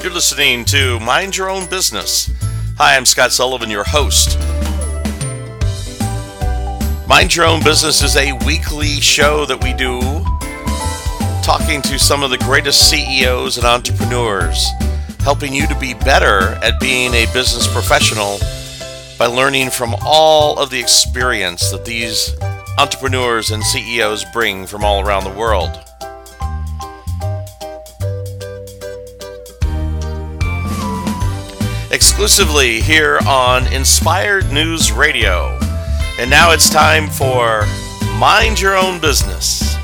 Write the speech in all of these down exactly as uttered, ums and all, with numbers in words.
You're listening to Mind Your Own Business. Hi, I'm Scott Sullivan, your host. Mind Your Own Business is a weekly show that we do talking to some of the greatest C E Os and entrepreneurs, helping you to be better at being a business professional by learning from all of the experience that these entrepreneurs and C E Os bring from all around the world. Exclusively here on Inspired News Radio. And now it's time for Mind Your Own Business.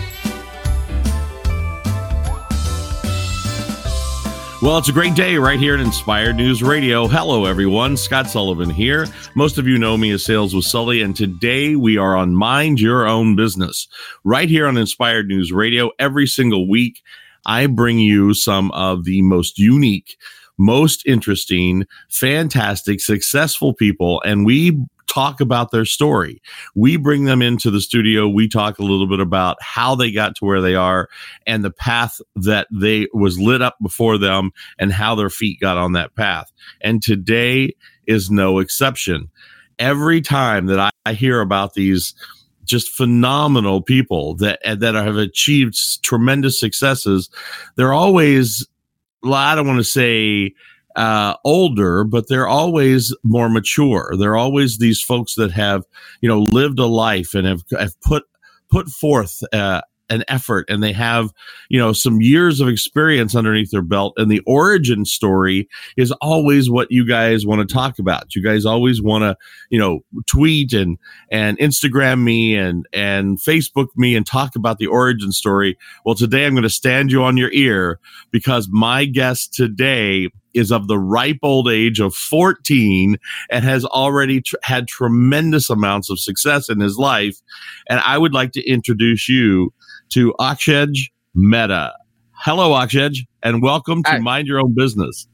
Well, it's a great day right here at Inspired News Radio. Hello, everyone. Scott Sullivan here. Most of you know me as Sales with Sully, and today we are on Mind Your Own Business. Right here on Inspired News Radio, every single week, I bring you some of the most unique, most interesting, fantastic, successful people, and we talk about their story. We bring them into the studio. We talk a little bit about how they got to where they are and the path that they was lit up before them and how their feet got on that path. And today is no exception. Every time that I, I hear about these just phenomenal people that that have achieved tremendous successes, they're always, I don't want to say uh, older, but they're always more mature. They're always these folks that have, you know, lived a life and have, have put put forth uh, an effort, and they have, you know, some years of experience underneath their belt. And the origin story is always what you guys want to talk about. You guys always want to, you know, tweet and and Instagram me and and Facebook me and talk about the origin story. Well, today I'm going to stand you on your ear, because my guest today is of the ripe old age of fourteen and has already tr- had tremendous amounts of success in his life. And I would like to introduce you to Akshej Mehta. Hello, Akshej, and welcome to Hi. Mind Your Own Business.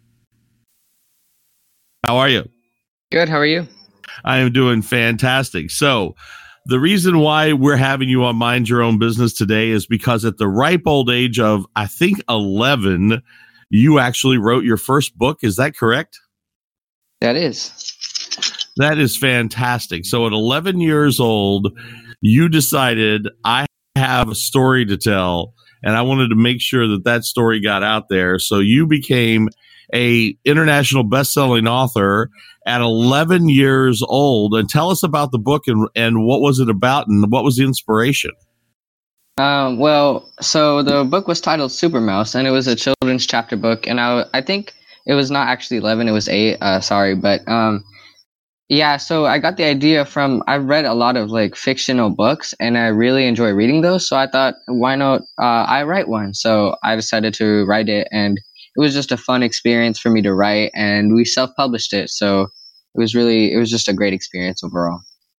How are you? Good. How are you? I am doing fantastic. So the reason why we're having you on Mind Your Own Business today is because at the ripe old age of, I think, eleven, you actually wrote your first book. Is that correct? That is. That is fantastic. So at eleven years old, you decided, I have a story to tell, and I wanted to make sure that that story got out there. So you became a international best-selling author at eleven years old. And tell us about the book and, and what was it about and what was the inspiration? Um, well, so the book was titled Super Mouse, and it was a children's chapter book. And I, I think it was not actually eleven; it was eight. Uh, sorry, but um, yeah. So I got the idea from, I've read a lot of like fictional books, and I really enjoy reading those. So I thought, why not uh, I write one? So I decided to write it, and it was just a fun experience for me to write. And we self-published it, so it was really, it was just a great experience overall.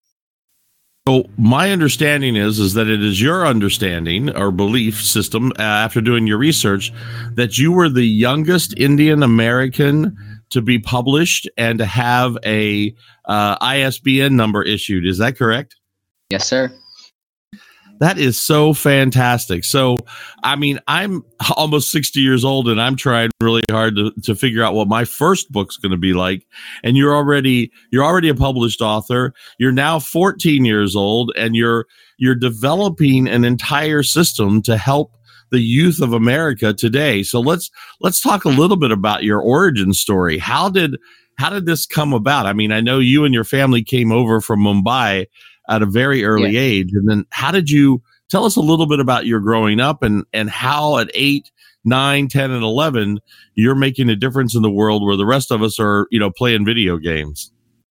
So my understanding is, is that it is your understanding or belief system, uh, after doing your research, that you were the youngest Indian American to be published and to have a uh, I S B N number issued. Is that correct? Yes, sir. That is so fantastic. So, I mean, I'm almost sixty years old, and I'm trying really hard to, to figure out what my first book's going to be like. And you're already you're already a published author. You're now fourteen years old, and you're you're developing an entire system to help the youth of America today. So let's let's talk a little bit about your origin story. How did how did this come about? I mean, I know you and your family came over from Mumbai at a very early Yeah. age. And then how did you tell us a little bit about your growing up and, and how at eight, nine, ten, and eleven, you're making a difference in the world where the rest of us are, you know, playing video games?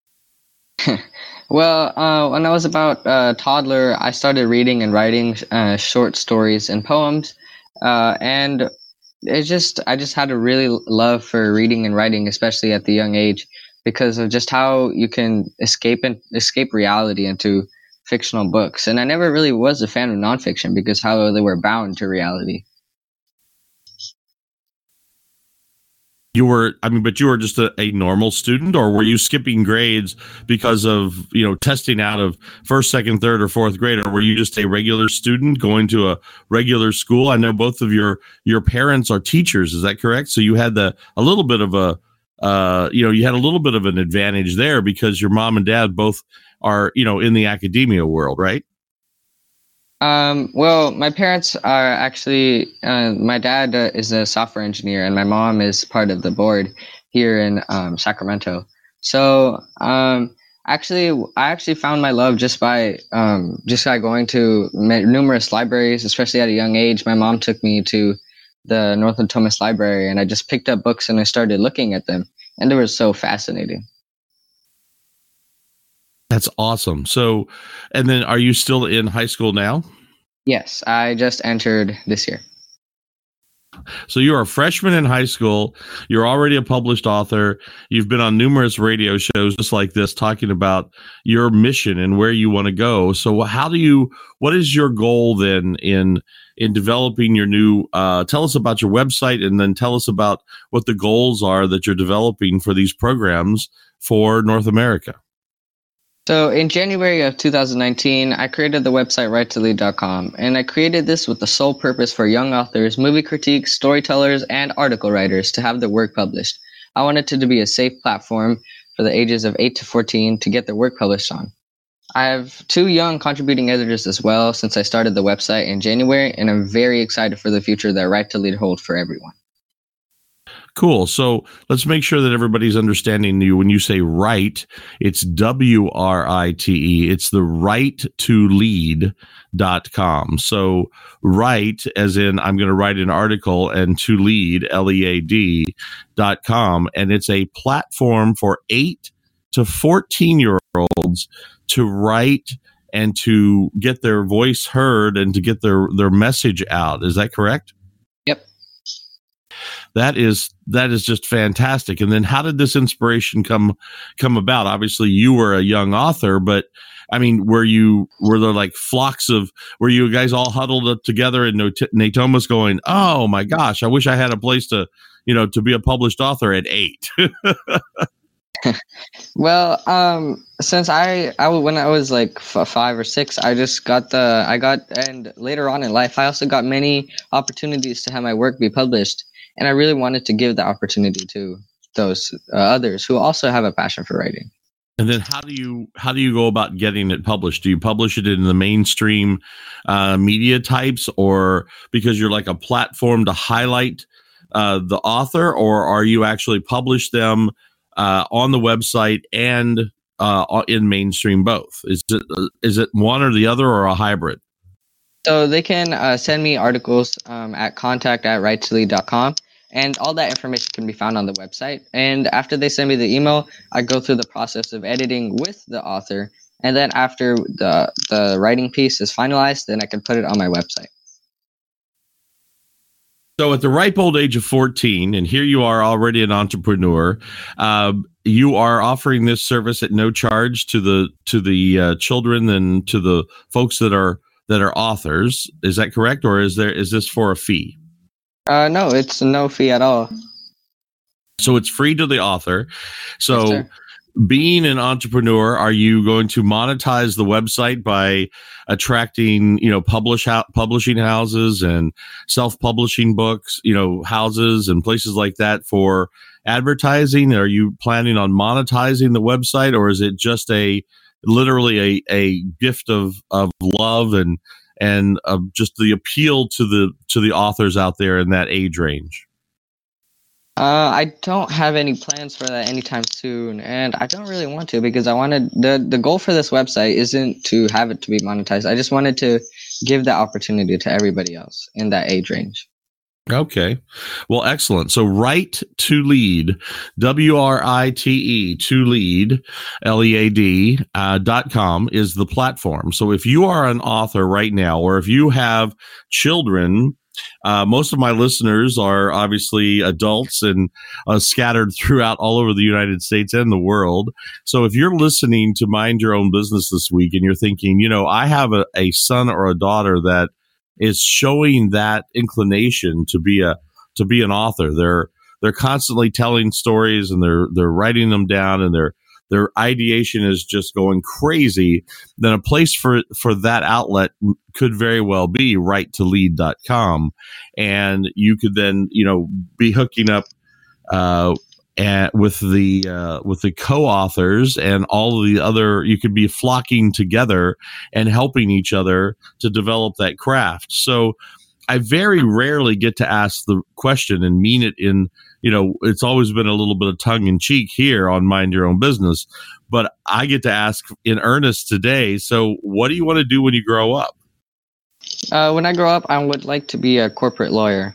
Well, uh, when I was about a toddler, I started reading and writing uh, short stories and poems. Uh, and it just, I just had a really love for reading and writing, especially at the young age, because of just how you can escape and escape reality into fictional books. And I never really was a fan of nonfiction because how they were bound to reality. You were, I mean, but you were just a, a normal student, or were you skipping grades because of, you know, testing out of first, second, third, or fourth grade, or were you just a regular student going to a regular school? I know both of your your parents are teachers. Is that correct? So you had the a little bit of a, uh, you know, you had a little bit of an advantage there because your mom and dad both are, you know, in the academia world, right? Um, well, my parents are actually, uh, my dad uh, is a software engineer and my mom is part of the board here in um, Sacramento. So um, actually, I actually found my love just by um, just by going to numerous libraries, especially at a young age. My mom took me to the Northland Thomas Library and I just picked up books and I started looking at them and they were so fascinating. That's awesome. So, and then are you still in high school now? Yes, I just entered this year. So you're a freshman in high school. You're already a published author. You've been on numerous radio shows just like this, talking about your mission and where you want to go. So how do you, what is your goal then in, in developing your new, uh, tell us about your website and then tell us about what the goals are that you're developing for these programs for North America. So in January of two thousand nineteen, I created the website right to lead dot com, and I created this with the sole purpose for young authors, movie critiques, storytellers, and article writers to have their work published. I wanted it to be a safe platform for the ages of eight to fourteen to get their work published on. I have two young contributing editors as well since I started the website in January, and I'm very excited for the future that Right to Lead holds for everyone. Cool. So let's make sure that everybody's understanding you. When you say write, it's W R I T E. It's the right to lead dot com. So write, as in I'm going to write an article, and to lead, L E A D dot com. And it's a platform for eight to fourteen year olds to write and to get their voice heard and to get their, their message out. Is that correct? Yep. That is that is just fantastic. And then how did this inspiration come come about? Obviously, you were a young author, but I mean, were you were there like flocks of were you guys all huddled up together in Natomas going, "Oh my gosh, I wish I had a place to, you know, to be a published author at eight." Well, um, since I, I when I was like f- five or six, I just got the I got and later on in life, I also got many opportunities to have my work be published. And I really wanted to give the opportunity to those uh, others who also have a passion for writing. And then how do you how do you go about getting it published? Do you publish it in the mainstream uh, media types, or because you're like a platform to highlight uh, the author, or are you actually publish them uh, on the website and uh, in mainstream both? Is it is it one or the other, or a hybrid? So they can uh, send me articles um, at contact at right to lead dot com, and all that information can be found on the website. And after they send me the email, I go through the process of editing with the author. And then after the, the writing piece is finalized, then I can put it on my website. So at the ripe old age of fourteen, and here you are already an entrepreneur, uh, you are offering this service at no charge to the to the uh, children and to the folks that are that are authors. Is that correct? Or is there, is this for a fee? Uh, no, it's no fee at all. So it's free to the author. So Yes, being an entrepreneur, are you going to monetize the website by attracting, you know, publish ho- publishing houses and self-publishing books, you know, houses and places like that for advertising? Are you planning on monetizing the website, or is it just a literally a, a gift of, of love and and of just the appeal to the to the authors out there in that age range? Uh, I don't have any plans for that anytime soon, and I don't really want to, because I wanted the the goal for this website isn't to have it to be monetized. I just wanted to give the opportunity to everybody else in that age range. Okay. Well, excellent. So Right to Lead, W R I T E, to lead, L E A D, uh, dot com is the platform. So if you are an author right now, or if you have children, uh, most of my listeners are obviously adults and uh, scattered throughout all over the United States and the world. So if you're listening to Mind Your Own Business this week and you're thinking, you know, I have a, a son or a daughter that is showing that inclination to be a to be an author. They're they're constantly telling stories and they're they're writing them down and their their ideation is just going crazy, then a place for for that outlet could very well be write to lead dot com, and you could then, you know, be hooking up uh and with the uh, with the co-authors and all of the other, you could be flocking together and helping each other to develop that craft. So I very rarely get to ask the question and mean it in, you know, it's always been a little bit of tongue in cheek here on Mind Your Own Business, but I get to ask in earnest today. So what do you want to do when you grow up? Uh, when I grow up, I would like to be a corporate lawyer.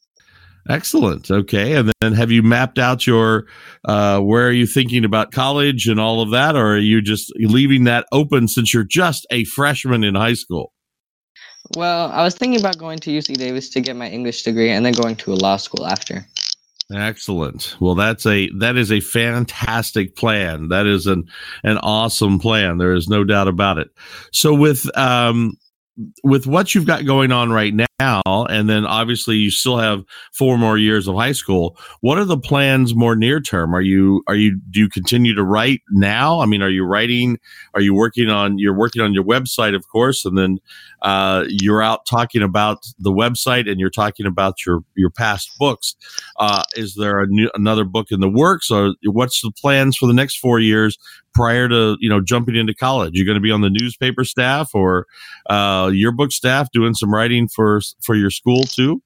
Excellent. Okay. And then have you mapped out your, uh, where are you thinking about college and all of that? Or are you just leaving that open since you're just a freshman in high school? Well, I was thinking about going to U C Davis to get my English degree and then going to a law school after. Excellent. Well, that's a, that is a fantastic plan. That is an, an awesome plan. There is no doubt about it. So with, um, with what you've got going on right now, and then obviously you still have four more years of high school, what are the plans more near term? Are you, are you, do you continue to write now? I mean, are you writing, are you working on, you're working on your website, of course, and then uh, you're out talking about the website and you're talking about your, your past books. Uh, is there a new, another book in the works, or what's the plans for the next four years prior to, you know, jumping into college? You're going to be on the newspaper staff or uh, yearbook staff doing some writing for, for your school too?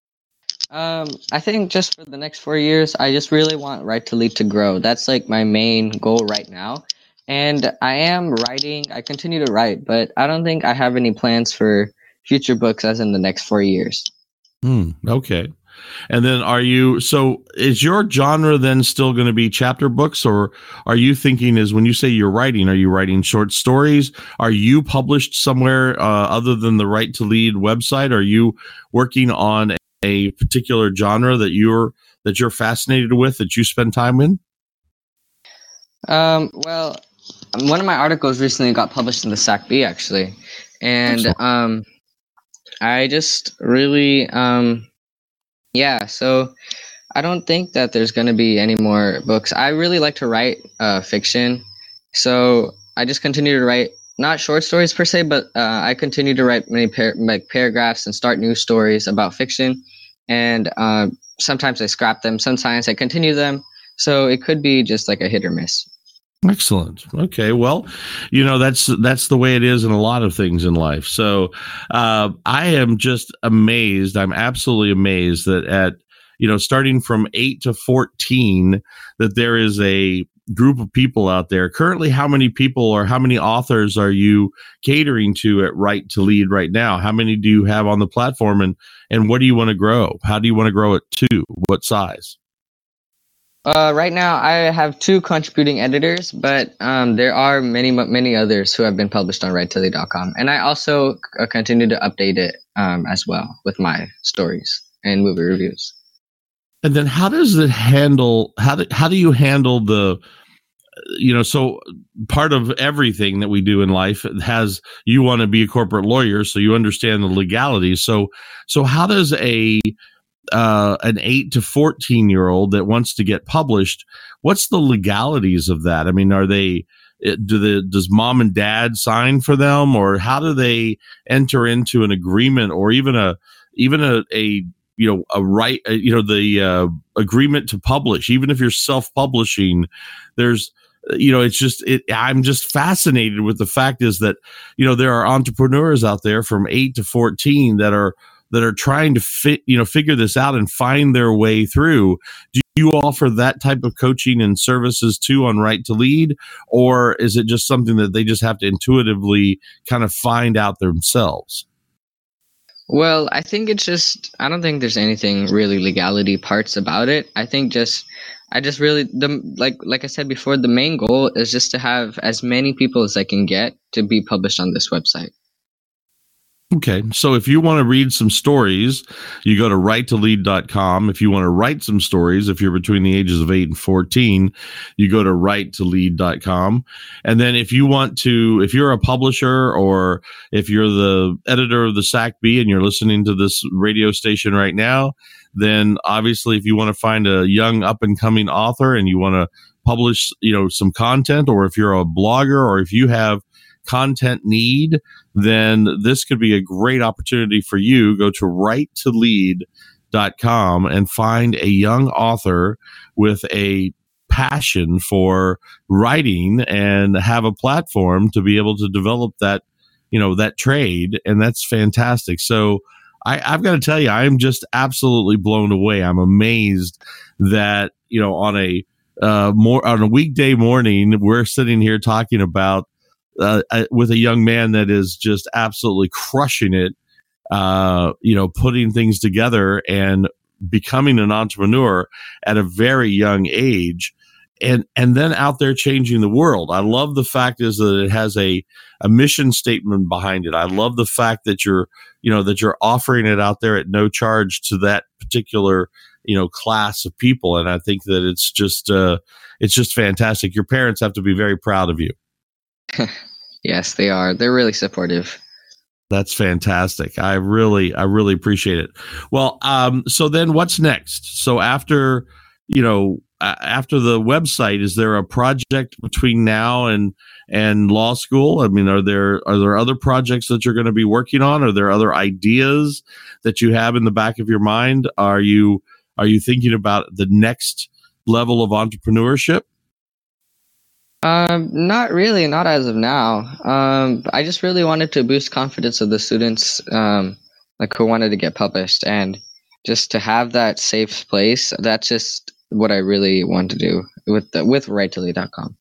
Um, I think just for the next four years, I just really want Write to Lead to grow. That's like my main goal right now. And I am writing, I continue to write, but I don't think I have any plans for future books as in the next four years. Hmm, okay. And then are you, so is your genre then still going to be chapter books, or are you thinking is when you say you're writing, are you writing short stories? Are you published somewhere uh, other than the Write to Lead website? Are you working on a particular genre that you're, that you're fascinated with, that you spend time in? Um, well, one of my articles recently got published in the S A C B actually. And Excellent. um, I just really, um, yeah, so I don't think that there's going to be any more books. I really like to write uh, fiction. So I just continue to write, not short stories per se, but uh, I continue to write many par- like paragraphs and start new stories about fiction. And uh, sometimes I scrap them, sometimes I continue them. So it could be just like a hit or miss. Excellent. Okay. Well, you know, that's, that's the way it is in a lot of things in life. So, uh, I am just amazed. I'm absolutely amazed that at, you know, starting from eight to fourteen, that there is a group of people out there currently. How many people or how many authors are you catering to at Write to Lead right now? How many do you have on the platform, and, and what do you want to grow? How do you want to grow it to? What size? Uh, right now, I have two contributing editors, but um, there are many, many others who have been published on write to lead dot com. And I also uh, continue to update it um, as well with my stories and movie reviews. And then how does it handle, how do, how do you handle the, you know, so part of everything that we do in life has, you want to be a corporate lawyer, so you understand the legalities. So, so how does a, uh, an eight to fourteen year old that wants to get published, what's the legalities of that? I mean, are they, do the, does mom and dad sign for them, or how do they enter into an agreement, or even a, even a, a, you know, a right, you know, the uh, agreement to publish, even if you're self-publishing, there's, you know, it's just, it, I'm just fascinated with the fact is that, you know, there are entrepreneurs out there from eight to fourteen that are, that are trying to fit, you know, figure this out and find their way through. Do you offer that type of coaching and services too on Write to Lead, or is it just something that they just have to intuitively kind of find out themselves? Well, I think it's just, I don't think there's anything really legality parts about it. I think just, I just really, the like like I said before, the main goal is just to have as many people as I can get to be published on this website. Okay, so if you want to read some stories, you go to write to lead dot com. If you want to write some stories, if you're between the ages of eight and fourteen, you go to write to lead dot com. And then if you want to, if you're a publisher or if you're the editor of the S A C B and you're listening to this radio station right now, then obviously if you want to find a young up and coming author and you want to publish, you know, some content, or if you're a blogger or if you have content need, then this could be a great opportunity for you. Go to write to lead dot com and find a young author with a passion for writing and have a platform to be able to develop that, you know, that trade. And that's fantastic. So I, I've got to tell you, I'm just absolutely blown away. I'm amazed that, you know, on a uh, more on a weekday morning, we're sitting here talking about Uh, with a young man that is just absolutely crushing it, uh, you know, putting things together and becoming an entrepreneur at a very young age, and and then out there changing the world. I love the fact is that it has a a mission statement behind it. I love the fact that you're, you know, that you're offering it out there at no charge to that particular, you know, class of people, and I think that it's just uh, it's just fantastic. Your parents have to be very proud of you. Yes, they are. They're really supportive. That's fantastic. I really, I really appreciate it. Well, um, so then what's next? So after, you know, uh, after the website, is there a project between now and, and law school? I mean, are there, are there other projects that you're going to be working on? Are there other ideas that you have in the back of your mind? Are you, are you thinking about the next level of entrepreneurship? Um, not really, not as of now. Um, I just really wanted to boost confidence of the students, um, like who wanted to get published, and just to have that safe place. That's just what I really want to do with the, with write to lead dot com.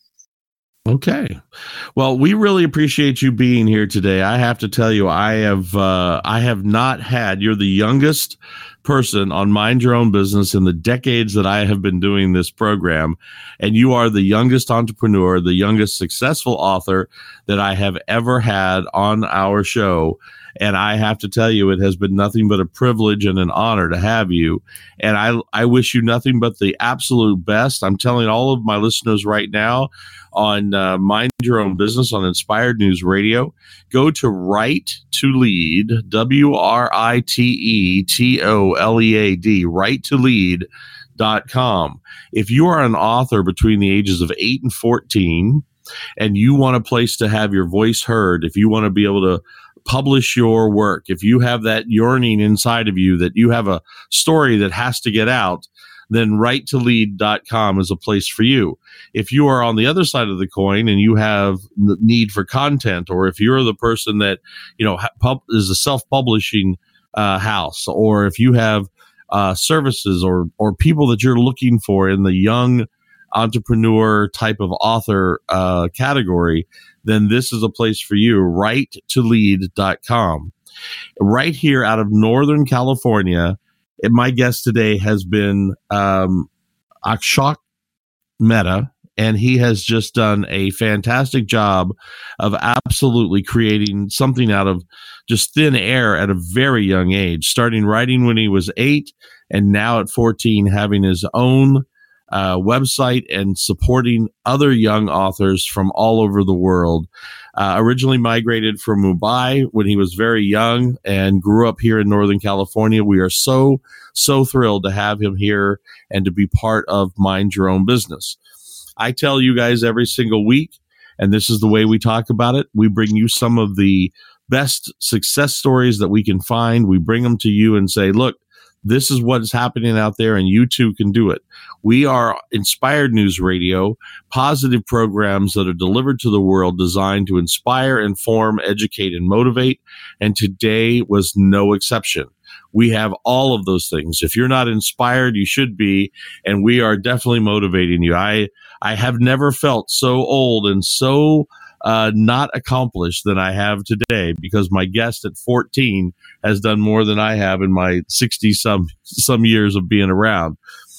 Okay. Well, we really appreciate you being here today. I have to tell you, I have, uh, I have not had, you're the youngest person on Mind Your Own Business in the decades that I have been doing this program. And you are the youngest entrepreneur, the youngest successful author that I have ever had on our show. And I have to tell you, it has been nothing but a privilege and an honor to have you. And I, I wish you nothing but the absolute best. I'm telling all of my listeners right now on uh, Mind Your Own Business on Inspired News Radio, go to Write to Lead, W R I T E T O L E A D, write to lead dot com. If you are an author between the ages of eight and fourteen, and you want a place to have your voice heard, if you want to be able to publish your work, if you have that yearning inside of you that you have a story that has to get out, then write to lead dot com is a place for you. If you are on the other side of the coin and you have the need for content, or if you're the person that, you know, pub- is a self-publishing uh, house, or if you have uh, services or or people that you're looking for in the young entrepreneur type of author uh, category, then this is a place for you. write to lead dot com. Right here out of Northern California, and my guest today has been um, Akshat Mehta, and he has just done a fantastic job of absolutely creating something out of just thin air at a very young age, starting writing when he was eight, and now at fourteen having his own uh, website and supporting other young authors from all over the world. Uh, originally migrated from Mumbai when he was very young and grew up here in Northern California. We are so, so thrilled to have him here and to be part of Mind Your Own Business. I tell you guys every single week, and this is the way we talk about it, we bring you some of the best success stories that we can find. We bring them to you and say, look, this is what is happening out there, and you too can do it. We are Inspired News Radio, positive programs that are delivered to the world, designed to inspire, inform, educate, and motivate. And today was no exception. We have all of those things. If you're not inspired, you should be, and we are definitely motivating you. I I have never felt so old and so Uh, not accomplished than I have today, because my guest at fourteen has done more than I have in my sixty some some years of being around.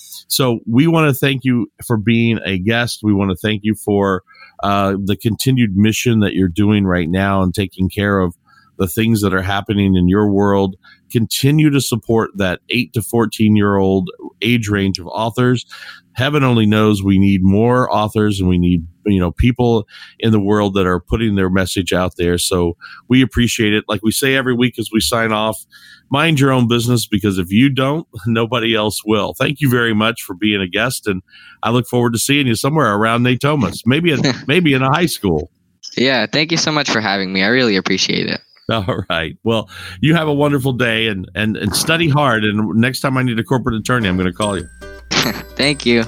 So we want to thank you for being a guest. We want to thank you for uh, the continued mission that you're doing right now and taking care of the things that are happening in your world. Continue to support that eight to fourteen year old age range of authors. Heaven only knows we need more authors, and we need, you know, people in the world that are putting their message out there. So we appreciate it. Like we say every week as we sign off, mind your own business, because if you don't, nobody else will. Thank you very much for being a guest, and I look forward to seeing you somewhere around Natomas, maybe in, maybe in a high school. Yeah, thank you so much for having me. I really appreciate it. All right. Well, you have a wonderful day, and, and, and study hard. And next time I need a corporate attorney, I'm going to call you. Thank you.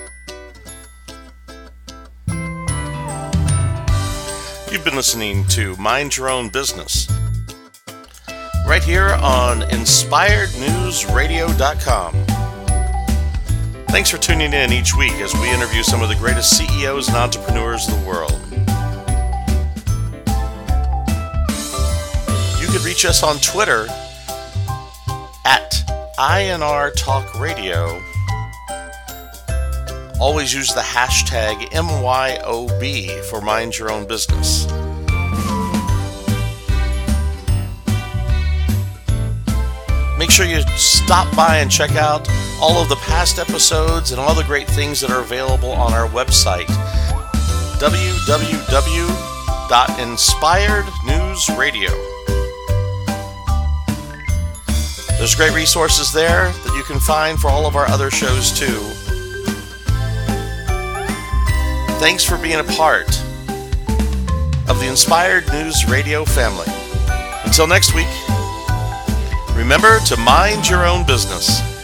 You've been listening to Mind Your Own Business right here on inspired news radio dot com. Thanks for tuning in each week as we interview some of the greatest C E Os and entrepreneurs in the world. You can reach us on Twitter at I N R Talk Radio. Always use the hashtag M Y O B for Mind Your Own Business. Make sure you stop by and check out all of the past episodes and all the great things that are available on our website, w w w dot inspired news radio. There's great resources there that you can find for all of our other shows too. Thanks for being a part of the Inspired News Radio family. Until next week, remember to mind your own business.